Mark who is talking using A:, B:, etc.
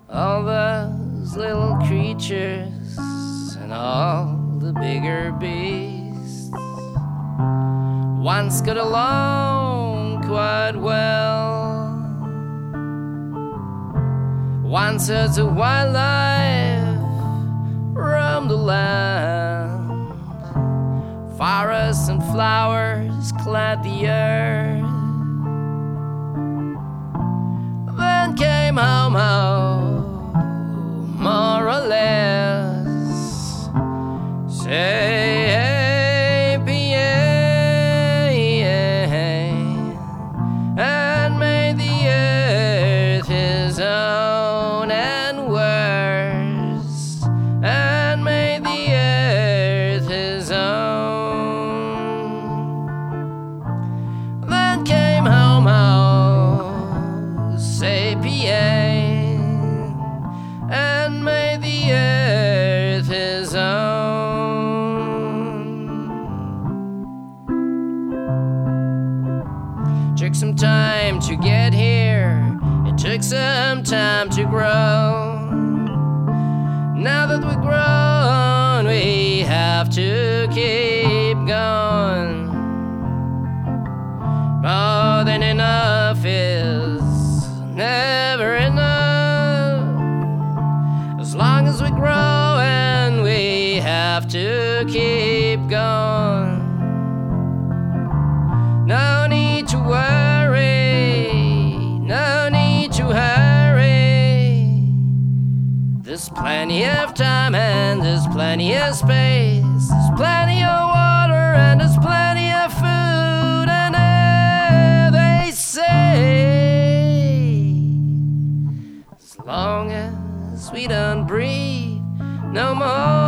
A: all those little creatures and all the bigger beasts once got along quite well. Once herds of wildlife roamed the land, forests and flowers clad the earth. Then came Homo, more or less sapient, and made the earth his own, and worse, and made the earth his own. Then came Homo sapien, and made the earth his own. Took some time to get here, it took some time to grow. Now that we're grown, we have to keep going. More than enough is never enough. As long as we grow, and we have to keep going. No need to worry, no need to hurry. There's plenty of time and there's plenty of space. There's plenty of water and there's plenty of food and air, they say. As long as we don't breathe no more.